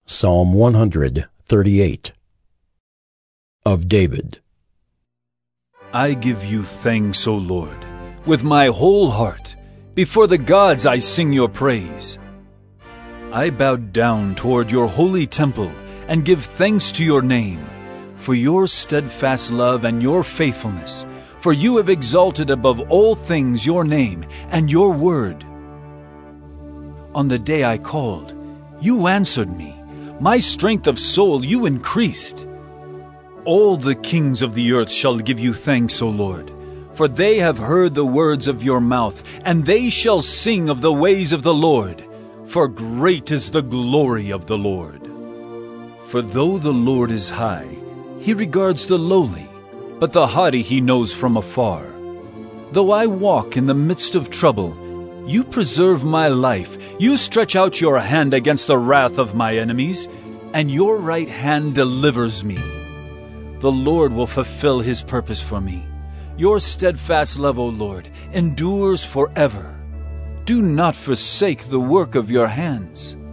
Psalm 138. Of David. I give you thanks, O Lord, with my whole heart. Before the gods I sing your praise. I bow down toward your holy temple and give thanks to your name, for your steadfast love and your faithfulness, for you have exalted above all things your name and your word. On the day I called, you answered me. My strength of soul you increased. All the kings of the earth shall give you thanks, O Lord, for they have heard the words of your mouth, and they shall sing of the ways of the Lord, for great is the glory of the Lord. For though the Lord is high, he regards the lowly, but the haughty he knows from afar. Though I walk in the midst of trouble, you preserve my life. You stretch out your hand against the wrath of my enemies, and your right hand delivers me. The Lord will fulfill his purpose for me. Your steadfast love, O Lord, endures forever. Do not forsake the work of your hands.